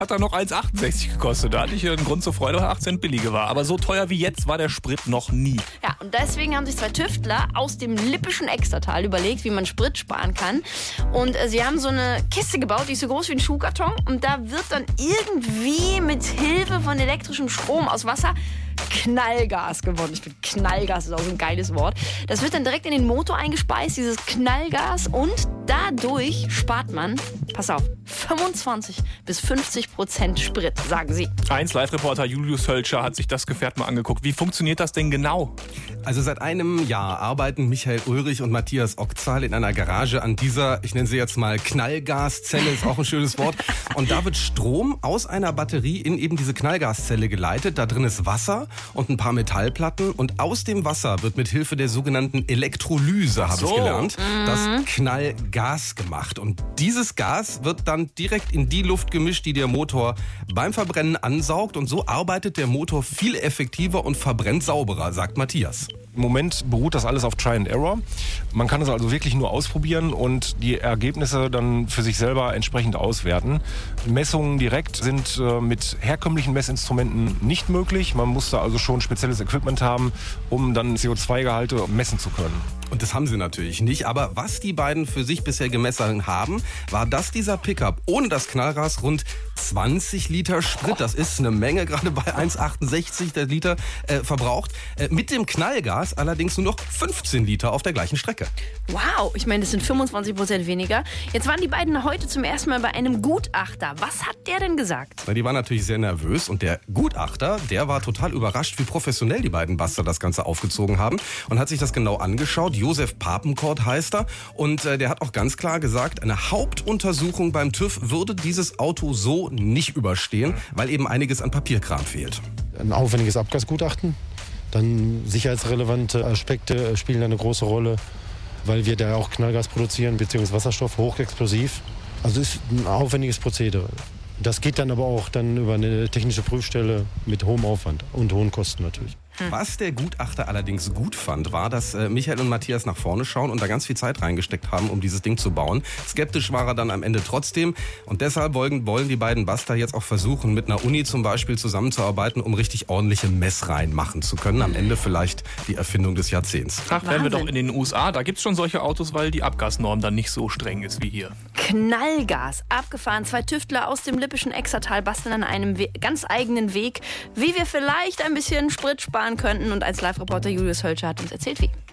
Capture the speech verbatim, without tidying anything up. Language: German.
Hat er noch eins achtundsechzig gekostet. Da hatte ich einen Grund zur Freude, weil acht Cent billiger war. Aber so teuer wie jetzt war der Sprit noch nie. Ja, und deswegen haben sich zwei Tüftler aus dem Lippischen Extertal überlegt, wie man Sprit sparen kann. Und äh, sie haben so eine Kiste gebaut, die ist so groß wie ein Schuhkarton. Und da wird dann irgendwie mit Hilfe von elektrischem Strom aus Wasser Knallgas gewonnen. Ich finde, Knallgas ist auch so ein geiles Wort. Das wird dann direkt in den Motor eingespeist, dieses Knallgas. Und dadurch spart man, pass auf, fünfundzwanzig bis fünfzig Prozent Sprit, sagen sie. eins Live-Reporter Julius Hölscher hat sich das Gefährt mal angeguckt. Wie funktioniert das denn genau? Also seit einem Jahr arbeiten Michael Ulrich und Matthias Ockzahl in einer Garage an dieser, ich nenne sie jetzt mal Knallgaszelle, ist auch ein schönes Wort. Und da wird Strom aus einer Batterie in eben diese Knallgaszelle geleitet. Da drin ist Wasser und ein paar Metallplatten. Und aus dem Wasser wird mit Hilfe der sogenannten Elektrolyse, habe So. ich gelernt, das Knallgas gemacht. Und dieses Gas wird dann direkt in die Luft gemischt, die der Motor beim Verbrennen ansaugt. Und so arbeitet der Motor viel effektiver und verbrennt sauberer, sagt Matthias. Im Moment beruht das alles auf Try and Error. Man kann es also wirklich nur ausprobieren und die Ergebnisse dann für sich selber entsprechend auswerten. Messungen direkt sind äh, mit herkömmlichen Messinstrumenten nicht möglich. Man muss da also schon spezielles Equipment haben, um dann C O zwei Gehalte messen zu können. Und das haben sie natürlich nicht. Aber was die beiden für sich bisher gemessen haben, war, dass dieser Pickup ohne das Knallgas rund zwanzig Liter Sprit, das ist eine Menge, gerade bei eins achtundsechzig der Liter, äh, verbraucht. Äh, mit dem Knallgas allerdings nur noch fünfzehn Liter auf der gleichen Strecke. Wow, ich meine, das sind fünfundzwanzig Prozent weniger. Jetzt waren die beiden heute zum ersten Mal bei einem Gutachter. Was hat der denn gesagt? Na, die waren natürlich sehr nervös und der Gutachter, der war total überrascht, wie professionell die beiden Buster das Ganze aufgezogen haben und hat sich das genau angeschaut. Josef Papenkort heißt er und äh, der hat auch ganz klar gesagt, eine Hauptuntersuchung beim TÜV würde dieses Auto so nicht überstehen, weil eben einiges an Papierkram fehlt. Ein aufwendiges Abgasgutachten, dann sicherheitsrelevante Aspekte spielen eine große Rolle, weil wir da auch Knallgas produzieren, beziehungsweise Wasserstoff, hochexplosiv. Also es ist ein aufwendiges Prozedere. Das geht dann aber auch dann über eine technische Prüfstelle mit hohem Aufwand und hohen Kosten natürlich. Was der Gutachter allerdings gut fand, war, dass äh, Michael und Matthias nach vorne schauen und da ganz viel Zeit reingesteckt haben, um dieses Ding zu bauen. Skeptisch war er dann am Ende trotzdem und deshalb wollen, wollen die beiden Buster jetzt auch versuchen, mit einer Uni zum Beispiel zusammenzuarbeiten, um richtig ordentliche Messreihen machen zu können. Am Ende vielleicht die Erfindung des Jahrzehnts. Ach, wären wir Wahnsinn. doch in den U S A. Da gibt's schon solche Autos, weil die Abgasnorm dann nicht so streng ist wie hier. Knallgas, abgefahren. Zwei Tüftler aus dem Lippischen Extertal basteln an einem We- ganz eigenen Weg, wie wir vielleicht ein bisschen Sprit sparen könnten. Und als Live-Reporter Julius Hölscher hat uns erzählt, wie.